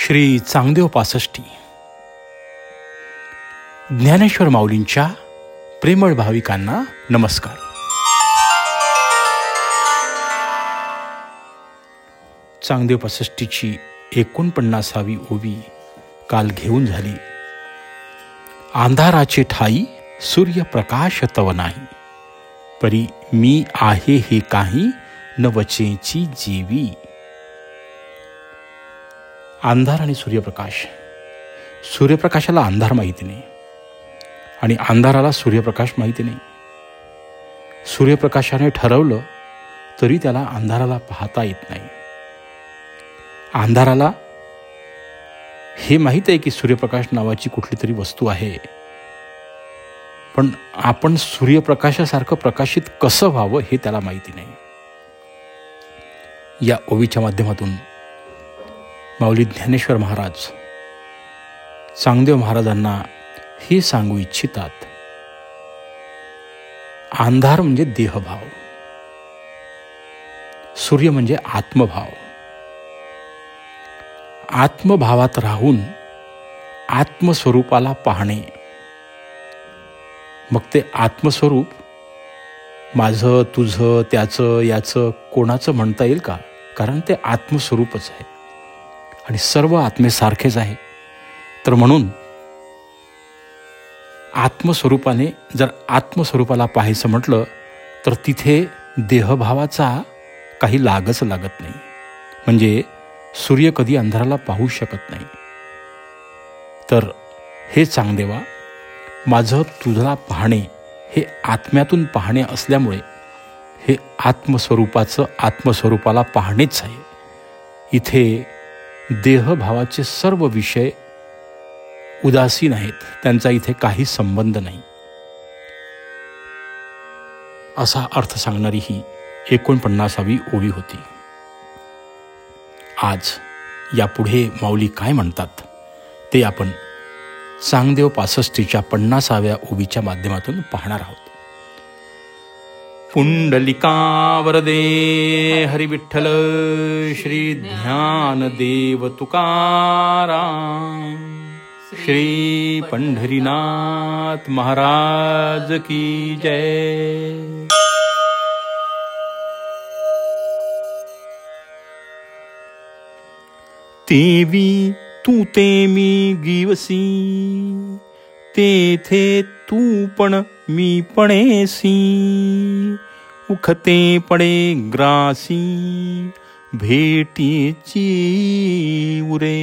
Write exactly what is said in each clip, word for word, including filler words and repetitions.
श्री चांगदेव पासष्टी ज्ञानेश्वर माऊलींच्या प्रेमळ भाविकांना नमस्कार. चांगदेव पासष्टीची एकोणपन्नासावी ओवी काल घेऊन झाली. अंधाराचे ठाई सूर्यप्रकाश तव नाही, परी मी आहे हे काही न वचेची जीवी. अंधार आणि सूर्यप्रकाश. सूर्यप्रकाशाला अंधार माहिती नाही आणि अंधाराला सूर्यप्रकाश माहिती नाही. सूर्यप्रकाशाने ठरवलं तरी त्याला अंधाराला पाहता येत नाही. अंधाराला हे माहीत आहे की सूर्यप्रकाश नावाची कुठली तरी वस्तू आहे, पण आपण सूर्यप्रकाशासारखं प्रकाशित कसं व्हावं हे त्याला माहिती नाही. या ओवीच्या माध्यमातून माऊली ज्ञानेश्वर महाराज चांगदेव महाराजांना हे सांगू इच्छितात, अंधार म्हणजे देहभाव, सूर्य म्हणजे आत्मभाव. आत्मभावात राहून आत्मस्वरूपाला पाहणे. मग ते आत्मस्वरूप माझं, तुझं, त्याचं, याचं, कोणाचं म्हणता येईल का? कारण ते आत्मस्वरूपच आहे आणि सर्व आत्मेसारखेच आहे. तर म्हणून आत्मस्वरूपाने जर आत्मस्वरूपाला पाहायचं म्हटलं तर तिथे देहभावाचा काही लागच लागत नाही. म्हणजे सूर्य कधी अंधाराला पाहू शकत नाही. तर हे चांगदेवा, माझं तुझला पाहणे हे आत्म्यातून पाहणे असल्यामुळे हे आत्मस्वरूपाचं आत्मस्वरूपाला पाहणेच आहे. इथे देहभावाचे सर्व विषय उदासीन आहेत, त्यांचा इथे काही संबंध नाही, असा अर्थ सांगणारी ही एकोणपन्नासावी ओवी होती. आज यापुढे माऊली काय म्हणतात ते आपण चांगदेव पासष्टीच्या पन्नासाव्या ओवीच्या माध्यमातून पाहणार आहोत. पुंडलिका वरदे हरी विठ्ठल श्री ज्ञानदेव तुकाराम, श्री पंढरीनाथ महाराज की जय. तेवी तू ते मी गिवसी, तेथे तू पण मी पणेसी, उखते पडे ग्रासी भेटीची उरे.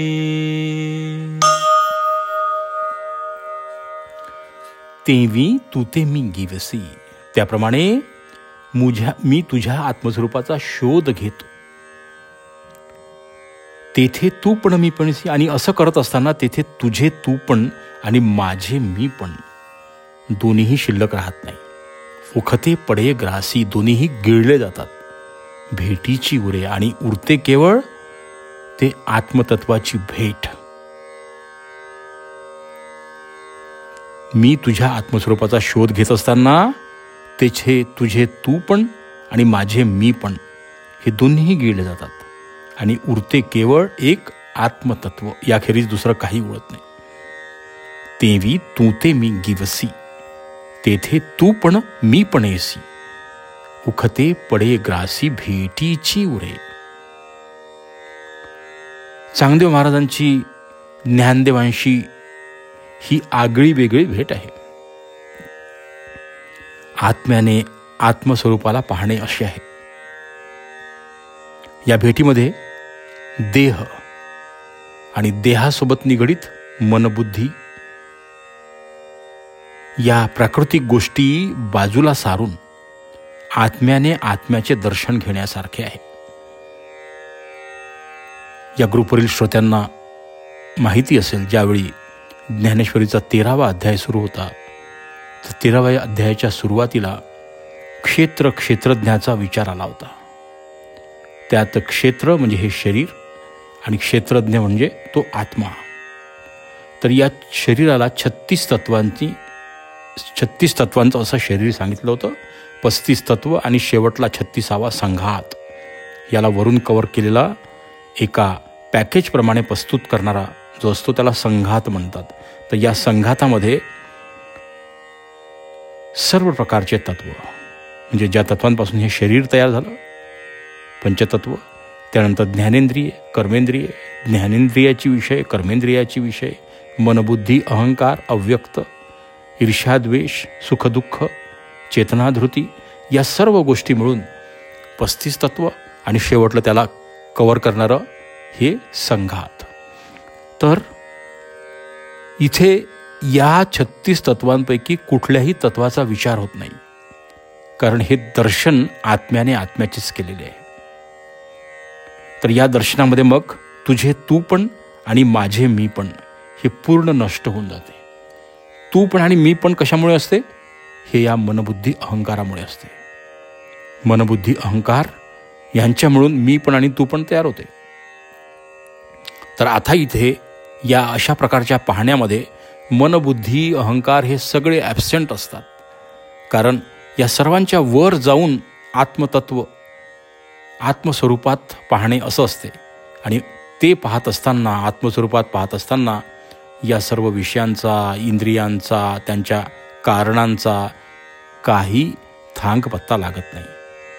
तेवी तू ते मी गिवसी, त्याप्रमाणे मुझ्या मी तुझ्या आत्मस्वरूपाचा शोध घेतो. तेथे तू पण मी पणसी, आणि असं करत असताना तेथे तुझे तू पण आणि माझे मी पण दोन्हीही शिल्लक राहत नाही. उखते पडे ग्रासी, दोन्हीही गिळले जातात. भेटीची उरे, आणि उरते केवळ ते आत्मतत्वाची भेट. मी तुझ्या आत्मस्वरूपाचा शोध घेत असताना तेथे तुझे तू पण आणि माझे मी पण हे दोन्हीही गिळले जातात आणि उरते केवळ एक आत्मतत्व, याखेरीज दुसरं काही उरत नाही. तेवी तू ते मी गिवसी, तेथे तू पण मी पणेसी, उखते पडे ग्रासी भेटीची उरे. चांगदेव महाराजांची ज्ञानदेवांशी ही आगळी वेगळी भेट आहे. आत्म्याने आत्मस्वरूपाला पाहणे असे आहे. या भेटीमध्ये देह आणि देहासोबत निगडीत मनबुद्धी या प्राकृतिक गोष्टी बाजूला सारून आत्म्याने आत्म्याचे दर्शन घेण्यासारखे आहे. या ग्रुपवरील श्रोत्यांना माहिती असेल, ज्यावेळी ज्ञानेश्वरीचा तेरावा अध्याय सुरू होता, तर तेराव्या अध्यायाच्या सुरुवातीला क्षेत्र क्षेत्रज्ञाचा विचार आला होता. त्यात क्षेत्र म्हणजे हे शरीर आणि क्षेत्रज्ञ म्हणजे तो आत्मा. तर या शरीराला छत्तीस तत्वांची छत्तीस तत्वांचं असं शरीर सांगितलं होतं. पस्तीस तत्व आणि शेवटला छत्तीसावा संघात, याला वरून कव्हर केलेला एका पॅकेजप्रमाणे प्रस्तुत करणारा जो असतो त्याला संघात म्हणतात. तर या संघातामध्ये सर्व प्रकारचे तत्व, म्हणजे ज्या तत्वांपासून हे शरीर तयार झालं, पंचतत्व, त्यानंतर ज्ञानेंद्रिय, कर्मेंद्रिय, ज्ञानेंद्रियाची विषय, कर्मेंद्रियाची विषय, मनबुद्धी, अहंकार, अव्यक्त, ईर्ष्याद्वेष, सुखदुःख, चेतनाधृती, या सर्व गोष्टी मिळून पस्तीस तत्व आणि शेवटलं त्याला कव्हर करणारं हे संघात. तर इथे या छत्तीस तत्वांपैकी कुठल्याही तत्वाचा विचार होत नाही, कारण हे दर्शन आत्म्याने आत्म्याचेच केलेले आहे. तर या दर्शनामध्ये मग तुझे तू पण आणि माझे मी पण हे पूर्ण नष्ट होऊन जाते. तू पण आणि मी पण कशामुळे असते? हे या मनबुद्धी अहंकारामुळे असते. मनबुद्धी अहंकार यांच्या मिळून मी पण आणि तू पण तयार होते. तर आता इथे या अशा प्रकारच्या पाहण्यामध्ये मनबुद्धी अहंकार हे सगळे ॲब्सेंट असतात, कारण या सर्वांच्या वर जाऊन आत्मतत्व, आत्मस्वरूपात पाहणे असं असते. आणि ते पाहत असताना, आत्मस्वरूपात पाहत असताना या सर्व विषयांचा, इंद्रियांचा, त्यांच्या कारणांचा काही थांग पत्ता लागत नाही.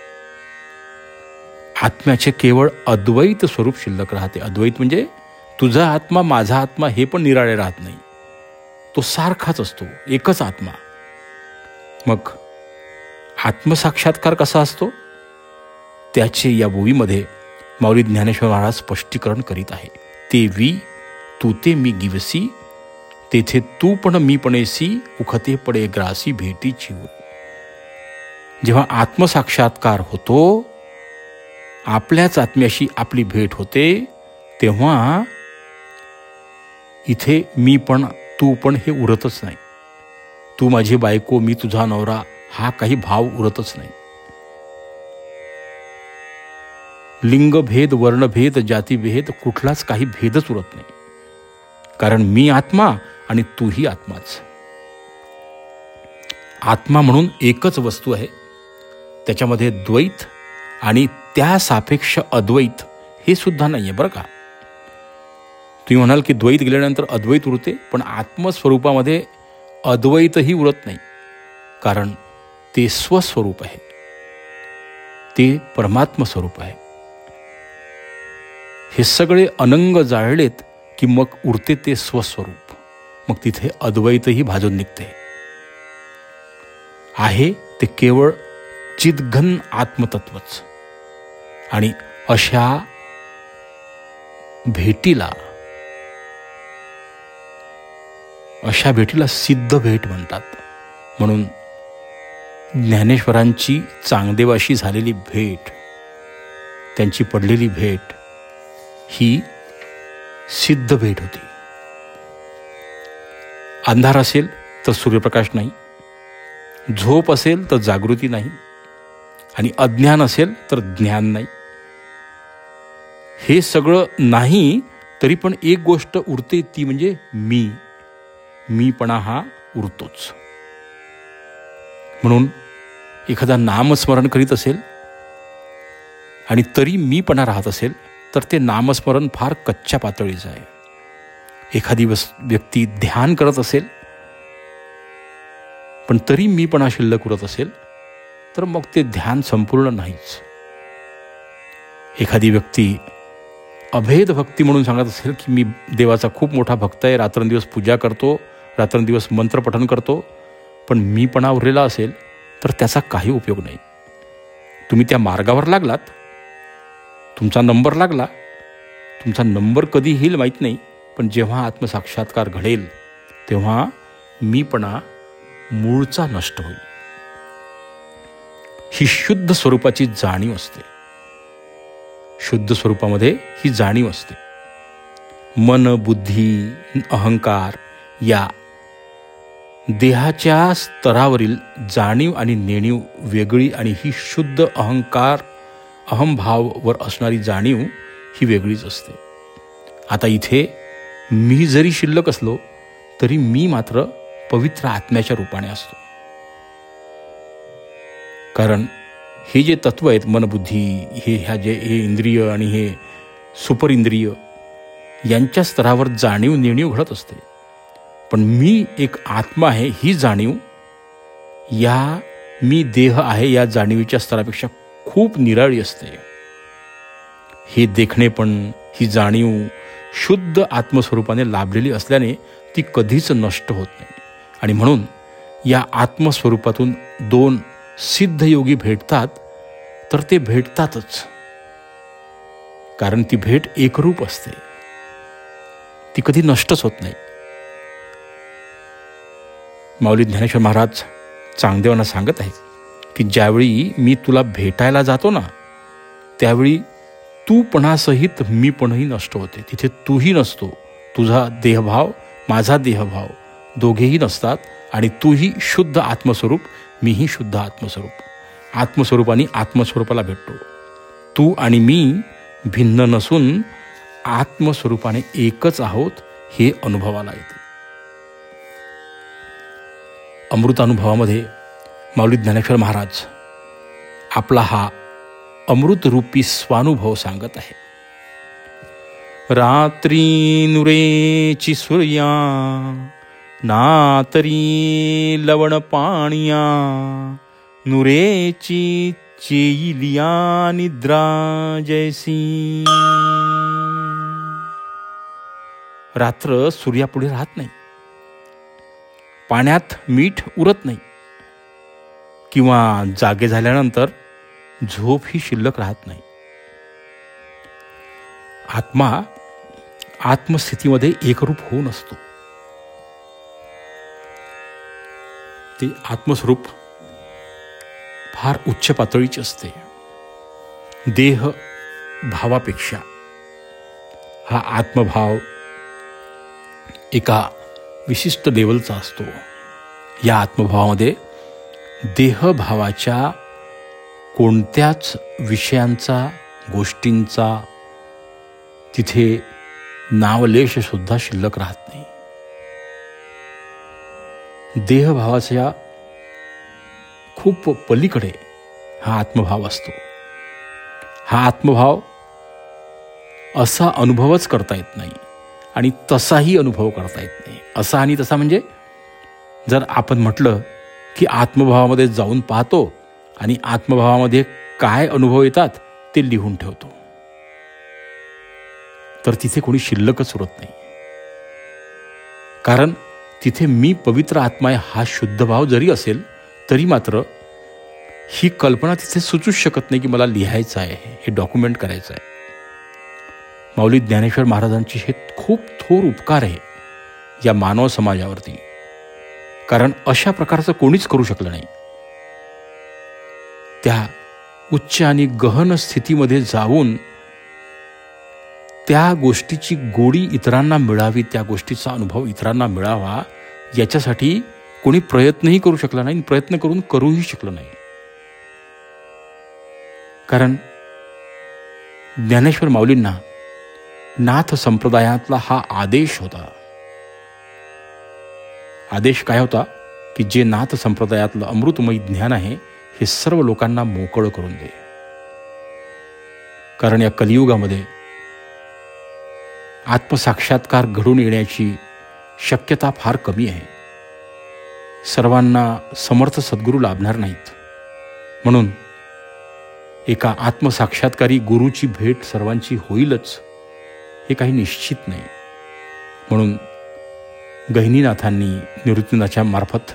आत्म्याचे केवळ अद्वैत स्वरूप शिल्लक राहते. अद्वैत म्हणजे तुझा आत्मा, माझा आत्मा हे पण निराळे राहत नाही, तो सारखाच असतो, एकच आत्मा. मग आत्मसाक्षात्कार कसा असतो त्याचे या ओवीमध्ये माऊली ज्ञानेश्वर महाराज स्पष्टीकरण करीत आहे. ते वी तू ते मी गिवसी, तेथे तू पण मी पणेसी, उखते पडे ग्रासी भेटीची होय. जेव्हा आत्मसाक्षात्कार होतो, आपल्याच आत्म्याशी आपली भेट होते, तेव्हा इथे मी पण तू पण हे उरतच नाही. तू माझी बायको, मी तुझा नवरा, हा काही भाव उरतच नाही. लिंगभेद, वर्णभेद, जातीभेद, कुठलाच काही भेदच उरत नाही, कारण मी आत्मा आणि तूही आत्माच. आत्मा म्हणून एकच वस्तू आहे, त्याच्यामध्ये द्वैत आणि त्या सापेक्ष अद्वैत हे सुद्धा नाही आहे बरं का. तुम्ही म्हणाल की द्वैत गेल्यानंतर अद्वैत उरते, पण आत्मस्वरूपामध्ये अद्वैतही उरत नाही, कारण ते स्वस्वरूप आहे, ते परमात्म स्वरूप आहे. हे सगळे अनंग जाळलेत की मग उरते ते स्वस्वरूप, मग तिथे अद्वैतही भाजून निघते. आहे ते केवळ चिदघन आत्मतत्वच. आणि अशा भेटीला अशा भेटीला सिद्ध भेट म्हणतात. म्हणून ज्ञानेश्वरांची चांगदेवाशी झालेली भेट, त्यांची पडलेली भेट ही सिद्ध भेट होती. अंधार असेल तर सूर्यप्रकाश नाही, झोप असेल तर जागृती नाही, आणि अज्ञान असेल तर ज्ञान नाही. हे सगळं नाही तरी पण एक गोष्ट उरते, ती म्हणजे मी. मीपणा हा उरतोच. म्हणून एखादा नामस्मरण करीत असेल आणि तरी मीपणा राहत असेल तर ते नामस्मरण फार कच्च्या पातळीचं आहे. एखादी व्यक्ती ध्यान करत असेल पण तरी मीपणा शिल्लक उरत असेल तर मग ते ध्यान संपूर्ण नाहीच. एखादी व्यक्ती अभेद भक्ती म्हणून सांगत असेल की मी देवाचा खूप मोठा भक्त आहे, रात्रंदिवस पूजा करतो, रात्रंदिवस मंत्रपठण करतो, पण मीपणा उरलेला असेल तर त्याचा काही उपयोग नाही. तुम्ही त्या मार्गावर लागलात, तुमचा नंबर लागला, तुमचा नंबर कधी येईल माहीत नाही, पण जेव्हा आत्मसाक्षात्कार घडेल तेव्हा मीपणा मूळचा नष्ट होईल. ही शुद्ध स्वरूपाची जाणीव असते. शुद्ध स्वरूपामध्ये ही जाणीव असते. मन, बुद्धी, अहंकार या देहाच्या स्तरावरील जाणीव आणि नेणीव वेगळी, आणि ही शुद्ध अहंकार अहंभाववर असणारी जाणीव ही वेगळीच असते. आता इथे मी जरी शिल्लक असलो तरी मी मात्र पवित्र आत्म्याच्या रूपाने असतो. कारण हे जे तत्व आहेत, मनबुद्धी, हे ह्या जे हे इंद्रिय आणि हे सुपर इंद्रिय, यांच्या स्तरावर जाणीव नेणीव घडत असते. पण मी एक आत्मा आहे ही जाणीव या मी देह आहे या जाणीवीच्या स्तरापेक्षा खूप निराळी असते. हे देखणे पण, ही जाणीव शुद्ध आत्मस्वरूपाने लाभलेली असल्याने ती कधीच नष्ट होत नाही. आणि म्हणून या आत्मस्वरूपातून दोन सिद्ध योगी भेटतात तर ते भेटतातच, कारण ती भेट एकरूप असते, ती कधी नष्टच होत नाही. माऊली ज्ञानेश्वर महाराज चांगदेवांना सांगत आहे की ज्यावेळी मी तुला भेटायला जातो ना, त्यावेळी तूपणासहित मीपणही नष्ट होते. तिथे तूही नसतो, तुझा देहभाव माझा देहभाव दोघेही नसतात, आणि तूही शुद्ध आत्मस्वरूप, मीही शुद्ध आत्मस्वरूप. आत्मस्वरूपाने आत्मस्वरूपाला भेटतो. तू आणि मी भिन्न नसून आत्मस्वरूपाने एकच आहोत हे अनुभवाला येते. अमृतानुभवामध्ये माऊली ज्ञानेश्वर महाराज आपला हा अमृतरूपी स्वानुभव सांगत आहे. रात्री नुरेची सूर्या, नातरी लवण पाणिया, नुरेची चेईलिया निद्रा जैसी. रात्र सूर्यापुढे राहत नाही, पाण्यात मीठ उरत नाही, किंवा जागे झाल्यानंतर झोप ही शिल्लक राहत नाही. आत्मा आत्मस्थितीमध्ये एकरूप होऊन असतो. ते आत्मस्वरूप फार उच्च पातळीचे असते. देह भावापेक्षा हा आत्मभाव एका विशिष्ट लेवलचा असतो. या आत्मभावामध्ये देहभावाच्या कोणत्याच विषयांचा, गोष्टींचा तिथे नावलेश सुद्धा शिल्लक राहत नाही. देहभावाच्या खूप पलीकडे हा आत्मभाव असतो. हा आत्मभाव असा अनुभवच करता येत नाही आणि तसाही अनुभव करता येत नाही. असा आणि तसा म्हणजे, जर आपण म्हटलं की आत्मभावामध्ये जाऊन पाहतो आणि आत्मभावामध्ये काय अनुभव येतात ते लिहून ठेवतो, तर तिथे कोणी शिल्लकच उरत नाही. कारण तिथे मी पवित्र आत्मा आहे हा शुद्ध भाव जरी असेल तरी मात्र ही कल्पना तिथे सुचूच शकत नाही की मला लिहायचं आहे, हे डॉक्युमेंट करायचं आहे. माऊली ज्ञानेश्वर महाराजांची हे खूप थोर उपकार आहे या मानव समाजावरती, कारण अशा प्रकारचं कोणीच करू शकलं नाही. त्या उच्च आणि गहन स्थितीमध्ये जाऊन त्या गोष्टीची गोडी इतरांना मिळावी, त्या गोष्टीचा अनुभव इतरांना मिळावा, याच्यासाठी कोणी प्रयत्नही करू शकला नाही, प्रयत्न करून करूही शकलं नाही. कारण ज्ञानेश्वर माऊलींना नाथ संप्रदायातला हा आदेश होता. आदेश काय होता की जे नाथ संप्रदायातलं अमृतमयी ज्ञान आहे हे सर्व लोकांना मोकळं करून दे. कारण या कलियुगामध्ये आत्मसाक्षात्कार घडून येण्याची शक्यता फार कमी आहे. सर्वांना समर्थ सद्गुरू लाभणार नाहीत. म्हणून एका आत्मसाक्षात्कारी गुरुची भेट सर्वांची होईलच हे काही निश्चित नाही. म्हणून गहिनीनाथांनी निवृत्तीनाथाच्या मार्फत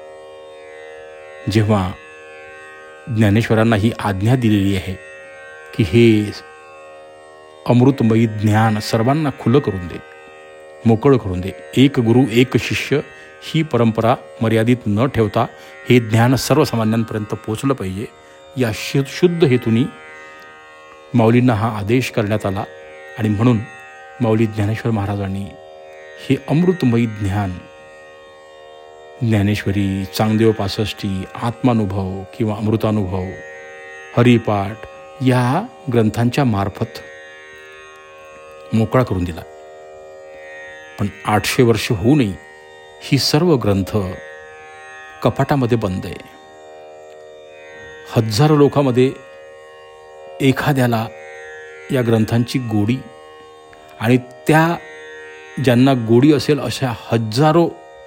जेव्हा ज्ञानेश्वरांना ही आज्ञा दिलेली आहे की हे अमृतमयी ज्ञान सर्वांना खुलं करून दे, मोकळं करून दे, एक गुरु एक शिष्य ही परंपरा मर्यादित न ठेवता हे ज्ञान सर्वसामान्यांपर्यंत पोचलं पाहिजे, या शुद्ध हेतूनी माऊलींना हा आदेश करण्यात आला. आणि म्हणून माऊली ज्ञानेश्वर महाराजांनी हे अमृतमयी ज्ञान ज्ञानेश्वरी, चांगदेव पासष्टी, आत्मानुभव किंवा अमृतानुभव, हरिपाठ या ग्रंथांच्या मार्फत मोकळा करून दिला. पण आठशे वर्ष होऊनही ही सर्व ग्रंथ कपाटामध्ये बंद आहे. हजारो लोकांमध्ये एखाद्याला या ग्रंथांची गोडी आणि त्या ज्यांना गोडी असेल अशा हजारो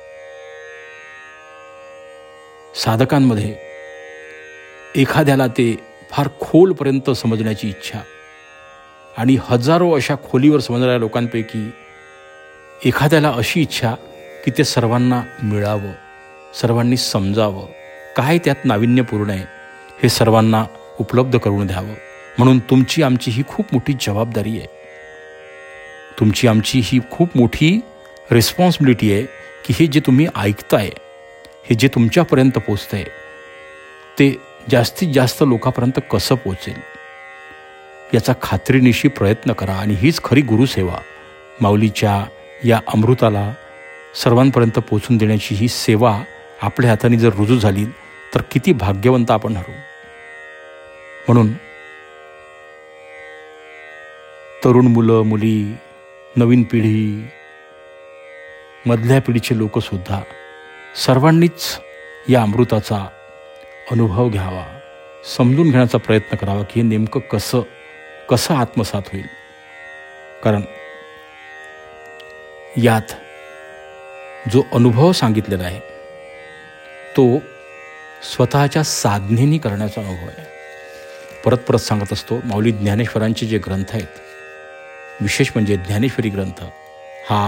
साधकांमध्ये एखाद्याला ते फार खोलपर्यंत समजण्याची इच्छा आणि हजारो अशा खोलीवर समजणाऱ्या लोकांपैकी एखाद्याला अशी इच्छा की ते सर्वांना मिळावं, सर्वांनी समजावं, काय त्यात नाविन्यपूर्ण आहे हे सर्वांना उपलब्ध करून द्यावं. म्हणून तुमची आमची ही खूप मोठी जबाबदारी आहे, तुमची आमची ही खूप मोठी रिस्पॉन्सिबिलिटी आहे की हे जे तुम्ही ऐकताय, हे जे तुमच्यापर्यंत पोचतं आहे ते जास्तीत जास्त लोकांपर्यंत कसं पोचेल याचा खात्रीनिशी प्रयत्न करा. आणि हीच खरी गुरुसेवा. माऊलीच्या या अमृताला सर्वांपर्यंत पोचून देण्याची ही सेवा आपल्या हाताने जर रुजू झाली तर किती भाग्यवंत आपण ठरू. म्हणून तरुण मुलं मुली, नवीन पिढी, मधल्या पिढीचे लोकसुद्धा सर्वांनीच या अमृताचा अनुभव घ्यावा, समजून घेण्याचा प्रयत्न करावा की हे नेमकं कसं कसं आत्मसात होईल. कारण यात जो अनुभव सांगितलेला आहे तो स्वतःच्या साधनेनी करण्याचा अनुभव आहे. परत परत सांगत असतो, माऊली ज्ञानेश्वरांचे जे ग्रंथ आहेत, विशेष म्हणजे ज्ञानेश्वरी ग्रंथ हा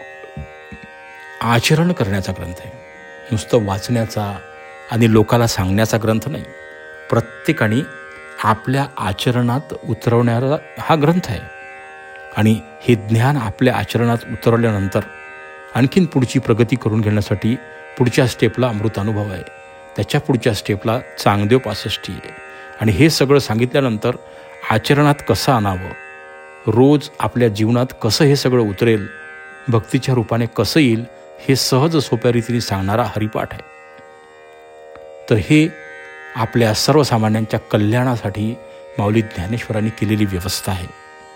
आचरण करण्याचा ग्रंथ आहे, नुसतं वाचण्याचा आणि लोकाला सांगण्याचा ग्रंथ नाही. प्रत्येकाने आपल्या आचरणात उतरवणारा हा ग्रंथ आहे. आणि हे ज्ञान आपल्या आचरणात उतरवल्यानंतर आणखीन पुढची प्रगती करून घेण्यासाठी पुढच्या स्टेपला अमृतानुभव आहे, त्याच्या पुढच्या स्टेपला चांगदेव पासष्टी आहे. आणि हे सगळं सांगितल्यानंतर आचरणात कसं आणावं, रोज आपल्या जीवनात कसं हे सगळं उतरेल, भक्तीच्या रूपाने कसं येईल, हे सहज सोप्या रीतीने सांगणारा हरिपाठ आहे. तर हे आपल्या सर्वसामान्यांच्या कल्याणासाठी माऊली ज्ञानेश्वरांनी केलेली व्यवस्था आहे.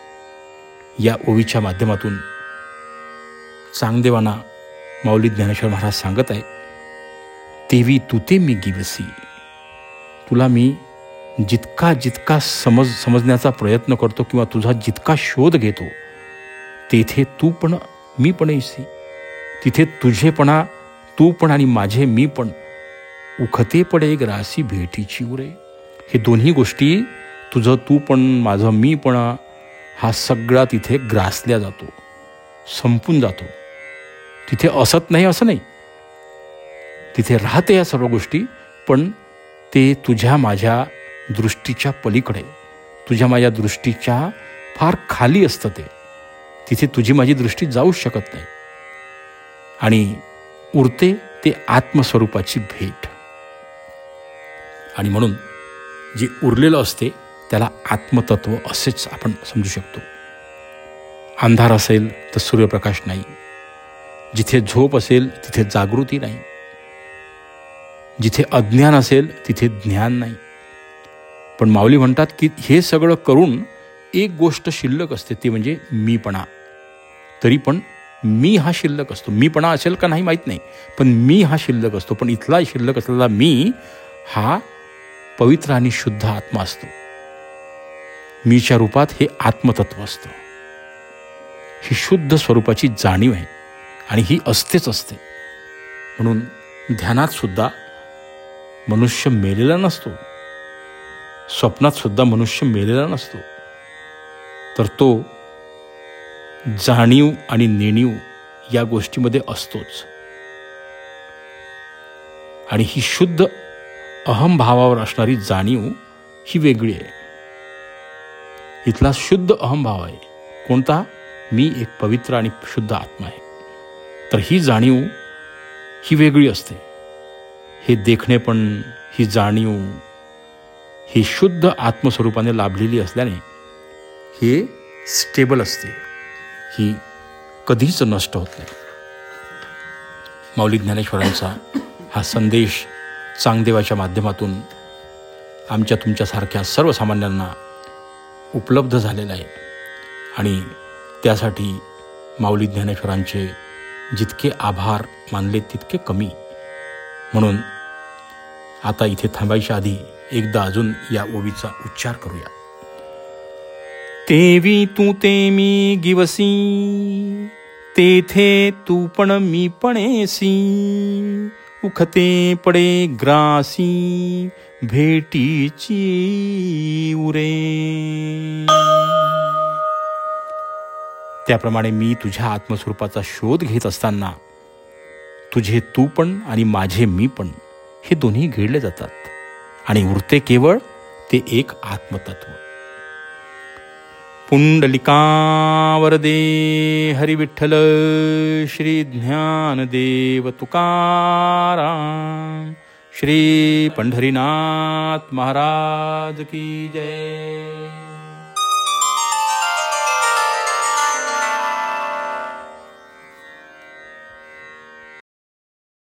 या ओवीच्या माध्यमातून चांगदेवांना माऊली ज्ञानेश्वर महाराज सांगत आहे, तेवी तुते मी गिवसी, तुला मी जितका जितका समज समजण्याचा प्रयत्न करतो किंवा तुझा जितका शोध घेतो तेथे तू पण मी पण येसी, तिथे तुझेपणा तू पण आणि माझे मी पण उखते पडे ग्रासी भेटीची उरे. हे दोन्ही गोष्टी, तुझं तू पण माझं मी पण, हा सगळा तिथे ग्रासल्या जातो, संपून जातो. तिथे असत नाही असं नाही, तिथे राहते या सर्व गोष्टी, पण ते तुझ्या माझ्या दृष्टीच्या पलीकडे, तुझ्या माझ्या दृष्टीच्या फार खाली असतं. ते तिथे तुझी माझी दृष्टी जाऊच शकत नाही. आणि उरते ते आत्मस्वरूपाची भेट. आणि म्हणून जे उरलेलं असते त्याला आत्मतत्व असेच आपण समजू शकतो. अंधार असेल तर सूर्यप्रकाश नाही, जिथे झोप असेल तिथे जागृती नाही, जिथे अज्ञान असेल तिथे ज्ञान नाही. पण माऊली म्हणतात की हे सगळं करून एक गोष्ट शिल्लक असते, ती म्हणजे मीपणा. तरी पण मी हा शिल्लक असतो. मीपणा असेल का नाही माहीत नाही, पण मी हा शिल्लक असतो. पण इथला शिल्लक असलेला मी हा पवित्र आणि शुद्ध आत्मा असतो. मीच्या रूपात हे आत्मतत्व असतं. ही शुद्ध स्वरूपाची जाणीव आहे आणि ही असतेच असते. म्हणून ध्यानात सुद्धा मनुष्य मेलेला नसतो, स्वप्नात सुद्धा मनुष्य मेलेला नसतो, तर तो जाणीव आणि नेणीव या गोष्टीमध्ये असतोच. आणि ही शुद्ध अहमभावावर असणारी जाणीव ही वेगळी आहे. इथला शुद्ध अहमभाव आहे कोणता? मी एक पवित्र आणि शुद्ध आत्मा आहे. तर ही जाणीव ही वेगळी असते. हे देखणे पण, ही जाणीव ही शुद्ध आत्मस्वरूपाने लाभलेली असल्याने हे स्टेबल असते, ही कधीच नष्ट होत नाही. माऊली ज्ञानेश्वरांचा हा संदेश चांगदेवाच्या माध्यमातून आमच्या तुमच्यासारख्या सर्वसामान्यांना उपलब्ध झालेला आहे. आणि त्यासाठी माऊली ज्ञानेश्वरांचे जितके आभार मानले तितके कमी. म्हणून आता इथे थांबायच्या आधी एकदा अजून या ओवीचा उच्चार करूया. तेवी तू ते मी गिवसी, तेथे तू पण मी पणेसी, उखते पडे ग्रासी, भेटीची उरे. त्याप्रमाणे मी तुझ्या आत्मस्वरूपाचा शोध घेत असताना तुझे तू पण आणि माझे मी पण हे दोन्ही गिळले जातात आणि उरते केवळ ते एक आत्मतत्व. पुंडलिकावरदे हरी विठ्ठल श्री ज्ञानदेव तुकाराम. श्री पंढरीनाथ महाराज की जय.